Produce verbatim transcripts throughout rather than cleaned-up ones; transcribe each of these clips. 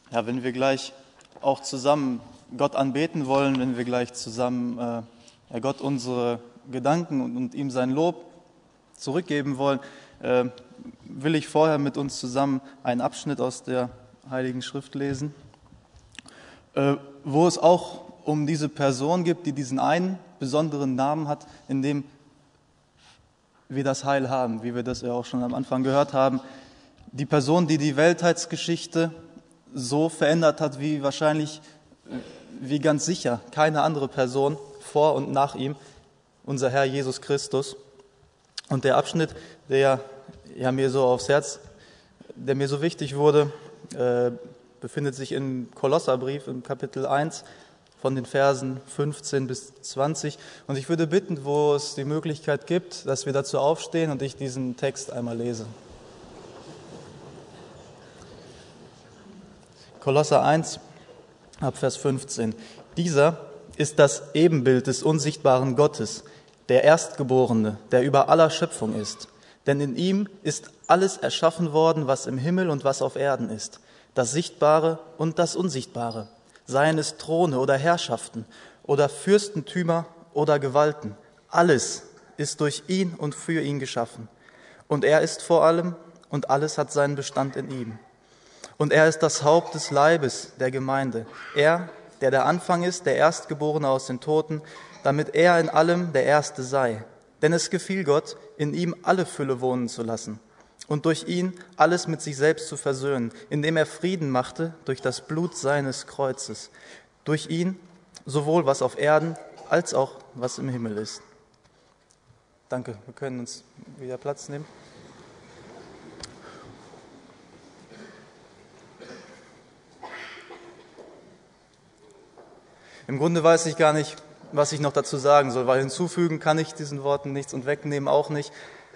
Ja, wenn wir gleich auch zusammen Gott anbeten wollen, wenn wir gleich zusammen äh, ja, Gott unsere Gedanken und, und ihm sein Lob zurückgeben wollen, äh, will ich vorher mit uns zusammen einen Abschnitt aus der Heiligen Schrift lesen, äh, wo es auch um diese Person gibt, die diesen einen besonderen Namen hat, in dem wir das Heil haben, wie wir das ja auch schon am Anfang gehört haben. Die Person, die die Weltheitsgeschichte so verändert hat, wie wahrscheinlich, wie ganz sicher keine andere Person vor und nach ihm, unser Herr Jesus Christus. Und der Abschnitt, der ja mir so aufs Herz, der mir so wichtig wurde, äh, befindet sich im Kolosserbrief im Kapitel eins von den Versen fünfzehn bis zwanzig. Und ich würde bitten, wo es die Möglichkeit gibt, dass wir dazu aufstehen und ich diesen Text einmal lese. Kolosser eins, ab Vers fünfzehn. Dieser ist das Ebenbild des unsichtbaren Gottes, der Erstgeborene, der über aller Schöpfung ist. Denn in ihm ist alles erschaffen worden, was im Himmel und was auf Erden ist, das Sichtbare und das Unsichtbare, seien es Throne oder Herrschaften oder Fürstentümer oder Gewalten. Alles ist durch ihn und für ihn geschaffen. Und er ist vor allem und alles hat seinen Bestand in ihm. Und er ist das Haupt des Leibes, der Gemeinde. Er, der der Anfang ist, der Erstgeborene aus den Toten, damit er in allem der Erste sei. Denn es gefiel Gott, in ihm alle Fülle wohnen zu lassen und durch ihn alles mit sich selbst zu versöhnen, indem er Frieden machte durch das Blut seines Kreuzes. Durch ihn sowohl was auf Erden als auch was im Himmel ist. Danke, wir können uns wieder Platz nehmen. Im Grunde weiß ich gar nicht, was ich noch dazu sagen soll, weil hinzufügen kann ich diesen Worten nichts und wegnehmen auch nicht,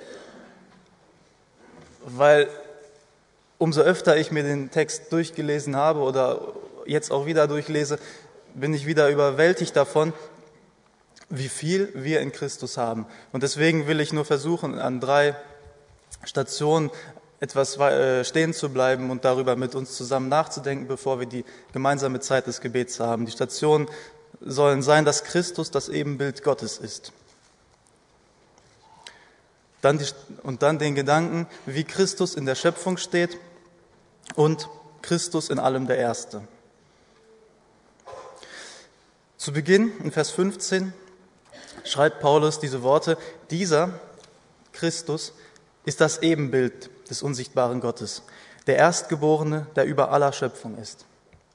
weil umso öfter ich mir den Text durchgelesen habe oder jetzt auch wieder durchlese, bin ich wieder überwältigt davon, wie viel wir in Christus haben. Und deswegen will ich nur versuchen, an drei Stationen etwas stehen zu bleiben und darüber mit uns zusammen nachzudenken, bevor wir die gemeinsame Zeit des Gebets haben. Die Stationen sollen sein, dass Christus das Ebenbild Gottes ist. Dann die, und dann den Gedanken, wie Christus in der Schöpfung steht und Christus in allem der Erste. Zu Beginn, in Vers fünfzehn, schreibt Paulus diese Worte: Dieser Christus ist das Ebenbild des unsichtbaren Gottes, der Erstgeborene, der über aller Schöpfung ist.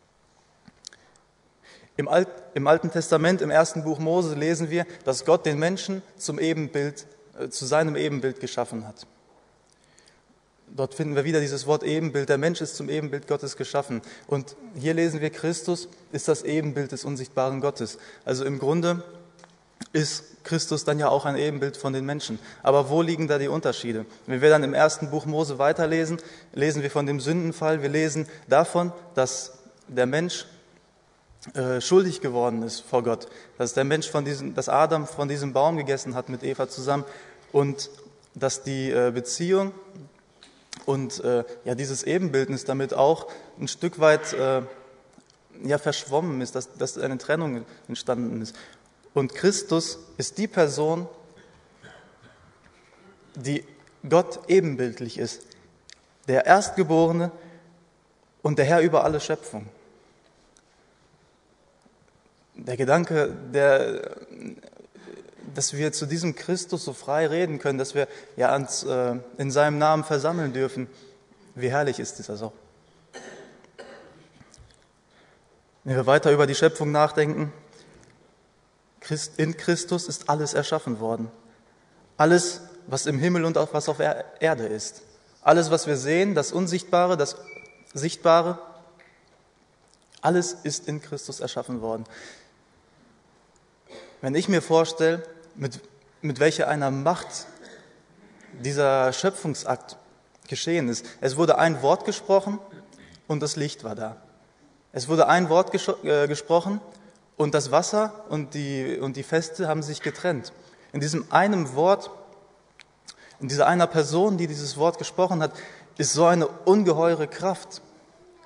Im, Alt, im Alten Testament, im ersten Buch Mose, lesen wir, dass Gott den Menschen zum Ebenbild, äh, zu seinem Ebenbild geschaffen hat. Dort finden wir wieder dieses Wort Ebenbild. Der Mensch ist zum Ebenbild Gottes geschaffen. Und hier lesen wir, Christus ist das Ebenbild des unsichtbaren Gottes. Also im Grunde ist Christus dann ja auch ein Ebenbild von den Menschen. Aber wo liegen da die Unterschiede? Wenn wir dann im ersten Buch Mose weiterlesen, lesen wir von dem Sündenfall. Wir lesen davon, dass der Mensch äh, schuldig geworden ist vor Gott. Dass der Mensch von diesem, dass Adam von diesem Baum gegessen hat mit Eva zusammen und dass die äh, Beziehung und äh, ja dieses Ebenbildnis damit auch ein Stück weit äh, ja verschwommen ist, dass, dass eine Trennung entstanden ist. Und Christus ist die Person, die Gott ebenbildlich ist, der Erstgeborene und der Herr über alle Schöpfung. Der Gedanke, der, dass wir zu diesem Christus so frei reden können, dass wir ja uns äh, in seinem Namen versammeln dürfen, wie herrlich ist das auch. Wenn wir weiter über die Schöpfung nachdenken, in Christus ist alles erschaffen worden. Alles, was im Himmel und auch was auf Erde ist. Alles, was wir sehen, das Unsichtbare, das Sichtbare, alles ist in Christus erschaffen worden. Wenn ich mir vorstelle, mit, mit welcher einer Macht dieser Schöpfungsakt geschehen ist. Es wurde ein Wort gesprochen und das Licht war da. Es wurde ein Wort ges- äh, gesprochen und das Wasser und die, und die Feste haben sich getrennt. In diesem einen Wort, in dieser einer Person, die dieses Wort gesprochen hat, ist so eine ungeheure Kraft.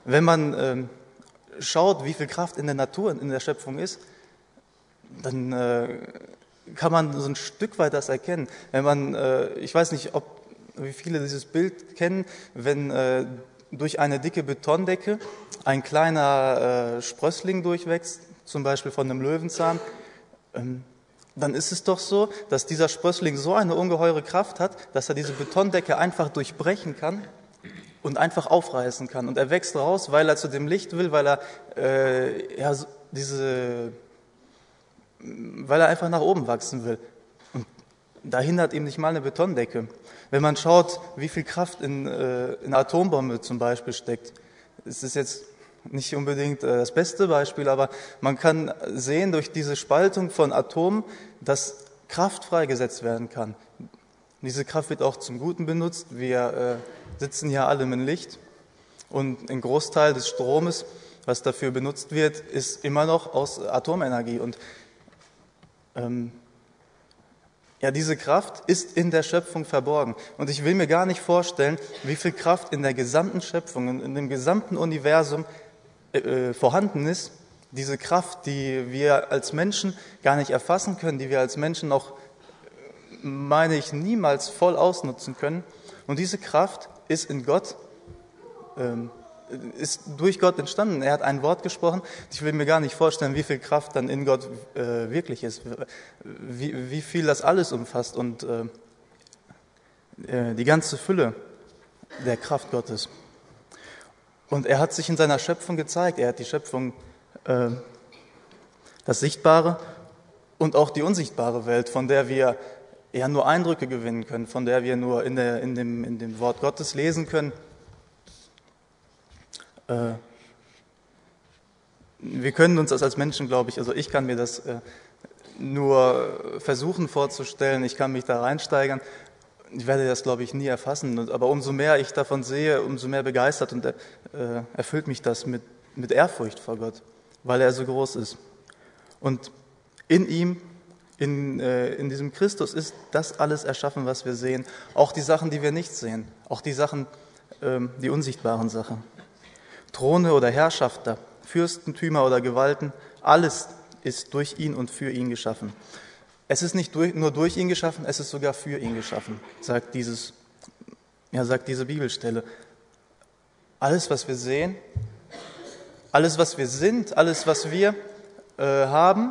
Wenn man ähm, schaut, wie viel Kraft in der Natur, in der Schöpfung ist, dann äh, kann man so ein Stück weit das erkennen. Wenn man, äh, ich weiß nicht, ob wie viele dieses Bild kennen, wenn äh, durch eine dicke Betondecke ein kleiner äh, Sprössling durchwächst, zum Beispiel von einem Löwenzahn, ähm, dann ist es doch so, dass dieser Sprössling so eine ungeheure Kraft hat, dass er diese Betondecke einfach durchbrechen kann und einfach aufreißen kann. Und er wächst raus, weil er zu dem Licht will, weil er äh, ja, diese, weil er einfach nach oben wachsen will. Und da hindert ihm nicht mal eine Betondecke. Wenn man schaut, wie viel Kraft in, äh, in einer Atombombe zum Beispiel steckt, es ist jetzt nicht unbedingt äh, das beste Beispiel, aber man kann sehen durch diese Spaltung von Atomen, dass Kraft freigesetzt werden kann. Diese Kraft wird auch zum Guten benutzt. Wir äh, sitzen hier alle im Licht und ein Großteil des Stromes, was dafür benutzt wird, ist immer noch aus Atomenergie. Und ähm, ja, diese Kraft ist in der Schöpfung verborgen. Und ich will mir gar nicht vorstellen, wie viel Kraft in der gesamten Schöpfung, in dem gesamten Universum äh, vorhanden ist. Diese Kraft, die wir als Menschen gar nicht erfassen können, die wir als Menschen auch, meine ich, niemals voll ausnutzen können. Und diese Kraft ist in Gott, ähm, ist durch Gott entstanden. Er hat ein Wort gesprochen. Ich will mir gar nicht vorstellen, wie viel Kraft dann in Gott äh, wirklich ist, wie, wie viel das alles umfasst und äh, die ganze Fülle der Kraft Gottes. Und er hat sich in seiner Schöpfung gezeigt. Er hat die Schöpfung, äh, das Sichtbare und auch die unsichtbare Welt, von der wir ja nur Eindrücke gewinnen können, von der wir nur in, der, in, dem, in dem Wort Gottes lesen können. Äh, wir können uns das als Menschen, glaube ich, also ich kann mir das äh, nur versuchen vorzustellen, ich kann mich da reinsteigern, ich werde das, glaube ich, nie erfassen, aber umso mehr ich davon sehe, umso mehr begeistert und äh, erfüllt mich das mit, mit Ehrfurcht vor Gott, weil er so groß ist. Und in ihm, in, äh, in diesem Christus ist das alles erschaffen, was wir sehen, auch die Sachen, die wir nicht sehen, auch die Sachen, äh, die unsichtbaren Sachen. Throne oder Herrschafter, Fürstentümer oder Gewalten, alles ist durch ihn und für ihn geschaffen. Es ist nicht durch, nur durch ihn geschaffen, es ist sogar für ihn geschaffen, sagt, dieses, ja, sagt diese Bibelstelle. Alles, was wir sehen, alles, was wir sind, alles, was wir äh, haben,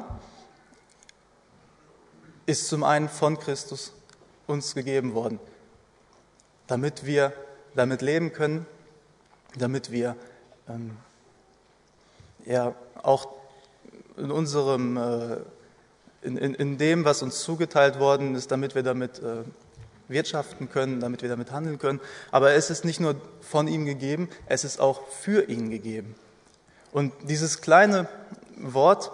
ist zum einen von Christus uns gegeben worden, damit wir damit leben können, damit wir ähm, ja auch in unserem äh, in, in, in dem, was uns zugeteilt worden ist, damit wir damit äh, wirtschaften können, damit wir damit handeln können. Aber es ist nicht nur von ihm gegeben, es ist auch für ihn gegeben. Und dieses kleine Wort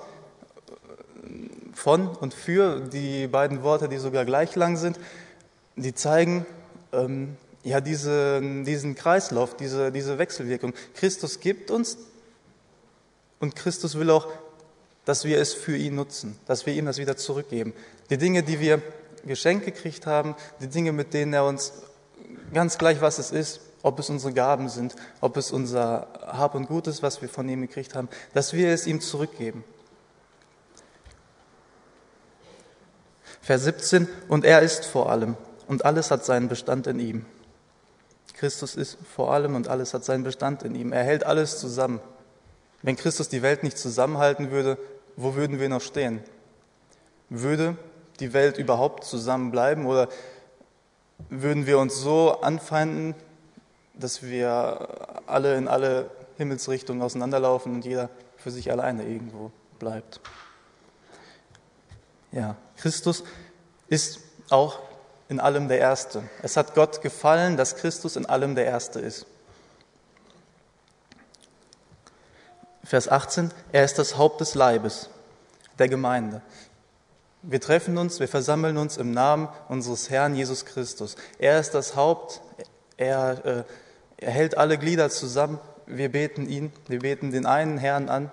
von und für, die beiden Worte, die sogar gleich lang sind, die zeigen ähm, ja diese, diesen Kreislauf, diese, diese Wechselwirkung. Christus gibt uns und Christus will auch, dass wir es für ihn nutzen, dass wir ihm das wieder zurückgeben. Die Dinge, die wir geschenkt gekriegt haben, die Dinge, mit denen er uns, ganz gleich was es ist, ob es unsere Gaben sind, ob es unser Hab und Gut ist, was wir von ihm gekriegt haben, dass wir es ihm zurückgeben. Vers siebzehn, und er ist vor allem und alles hat seinen Bestand in ihm. Christus ist vor allem und alles hat seinen Bestand in ihm. Er hält alles zusammen. Wenn Christus die Welt nicht zusammenhalten würde, wo würden wir noch stehen? Würde die Welt überhaupt zusammenbleiben oder würden wir uns so anfeinden, dass wir alle in alle Himmelsrichtungen auseinanderlaufen und jeder für sich alleine irgendwo bleibt? Ja, Christus ist auch in allem der Erste. Es hat Gott gefallen, dass Christus in allem der Erste ist. Vers achtzehn, er ist das Haupt des Leibes, der Gemeinde. Wir treffen uns, wir versammeln uns im Namen unseres Herrn Jesus Christus. Er ist das Haupt, er, äh, er hält alle Glieder zusammen. Wir beten ihn, wir beten den einen Herrn an.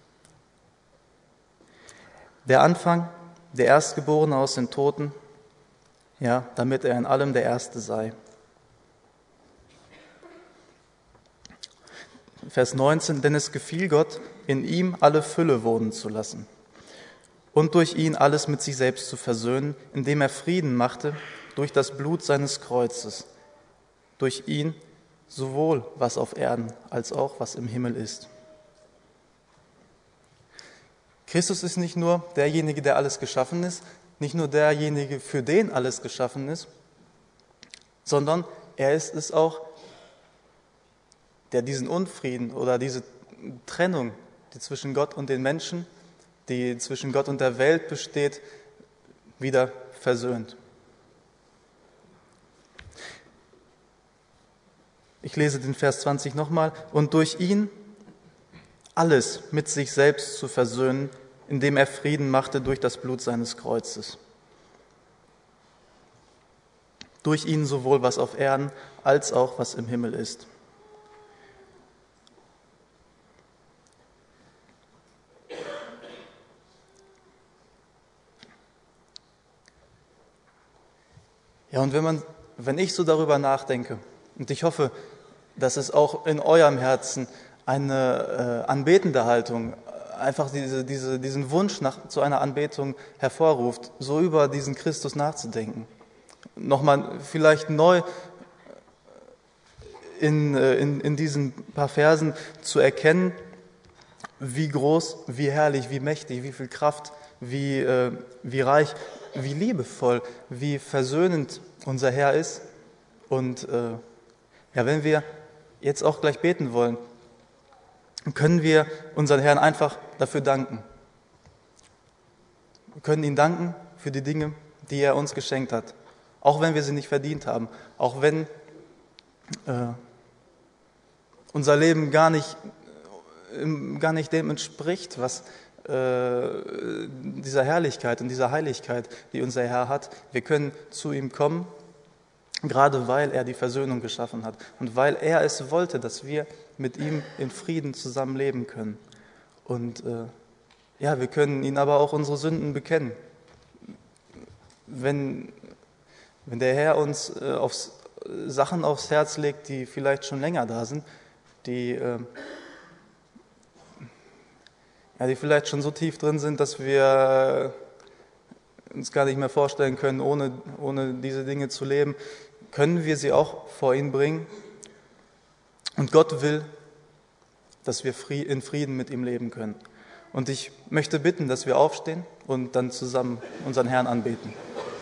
Der Anfang, der Erstgeborene aus den Toten, ja, damit er in allem der Erste sei. Vers neunzehn, denn es gefiel Gott, in ihm alle Fülle wohnen zu lassen und durch ihn alles mit sich selbst zu versöhnen, indem er Frieden machte durch das Blut seines Kreuzes, durch ihn sowohl was auf Erden als auch was im Himmel ist. Christus ist nicht nur derjenige, der alles geschaffen ist, nicht nur derjenige, für den alles geschaffen ist, sondern er ist es auch, der diesen Unfrieden oder diese Trennung, die zwischen Gott und den Menschen, die zwischen Gott und der Welt besteht, wieder versöhnt. Ich lese den Vers zwanzig nochmal. Und durch ihn alles mit sich selbst zu versöhnen, indem er Frieden machte durch das Blut seines Kreuzes. Durch ihn sowohl was auf Erden als auch was im Himmel ist. Ja, und wenn man, wenn ich so darüber nachdenke, und ich hoffe, dass es auch in eurem Herzen eine äh, anbetende Haltung, einfach diese, diese, diesen Wunsch nach, zu einer Anbetung hervorruft, so über diesen Christus nachzudenken. Nochmal vielleicht neu in, in, in diesen paar Versen zu erkennen, wie groß, wie herrlich, wie mächtig, wie viel Kraft, wie, äh, wie reich, wie liebevoll, wie versöhnend unser Herr ist. Und äh, ja, wenn wir jetzt auch gleich beten wollen, können wir unseren Herrn einfach dafür danken. Wir können ihn danken für die Dinge, die er uns geschenkt hat, auch wenn wir sie nicht verdient haben, auch wenn äh, unser Leben gar nicht, äh, gar nicht dem entspricht, was äh, dieser Herrlichkeit und dieser Heiligkeit, die unser Herr hat. Wir können zu ihm kommen, gerade weil er die Versöhnung geschaffen hat und weil er es wollte, dass wir mit ihm in Frieden zusammenleben können. Und äh, ja, wir können ihn aber auch unsere Sünden bekennen. Wenn, wenn der Herr uns äh, aufs, Sachen aufs Herz legt, die vielleicht schon länger da sind, die, äh, ja, die vielleicht schon so tief drin sind, dass wir uns gar nicht mehr vorstellen können, ohne, ohne diese Dinge zu leben, können wir sie auch vor ihn bringen. Und Gott will, dass wir in Frieden mit ihm leben können. Und ich möchte bitten, dass wir aufstehen und dann zusammen unseren Herrn anbeten.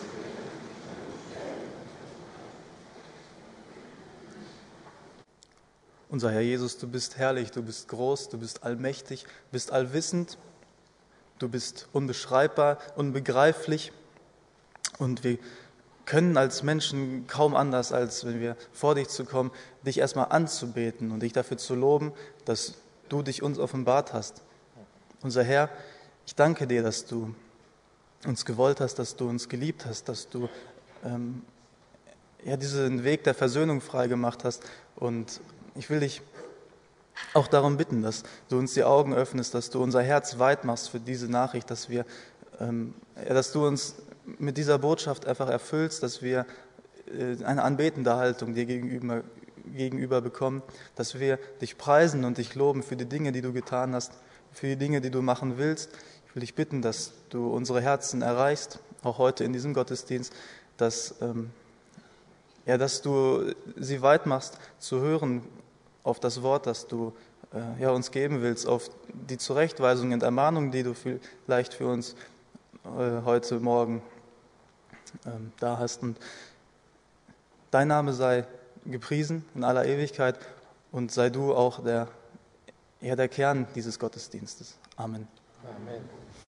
Unser Herr Jesus, du bist herrlich, du bist groß, du bist allmächtig, du bist allwissend, du bist unbeschreibbar, unbegreiflich. Und wir können als Menschen kaum anders, als wenn wir vor dich zu kommen, dich erstmal anzubeten und dich dafür zu loben, dass du dich uns offenbart hast. Unser Herr, ich danke dir, dass du uns gewollt hast, dass du uns geliebt hast, dass du ähm, ja, diesen Weg der Versöhnung freigemacht hast. Und ich will dich auch darum bitten, dass du uns die Augen öffnest, dass du unser Herz weit machst für diese Nachricht, dass wir, ähm, ja, dass du uns mit dieser Botschaft einfach erfüllst, dass wir äh, eine anbetende Haltung dir gegenüber, gegenüber bekommen, dass wir dich preisen und dich loben für die Dinge, die du getan hast, für die Dinge, die du machen willst. Ich will dich bitten, dass du unsere Herzen erreichst, auch heute in diesem Gottesdienst, dass, ähm, ja, dass du sie weit machst zu hören auf das Wort, das du äh, ja, uns geben willst, auf die Zurechtweisung und Ermahnung, die du vielleicht für uns äh, heute Morgen ähm, da hast. Und dein Name sei gepriesen in aller Ewigkeit und sei du auch der, ja, der Kern dieses Gottesdienstes. Amen. Amen.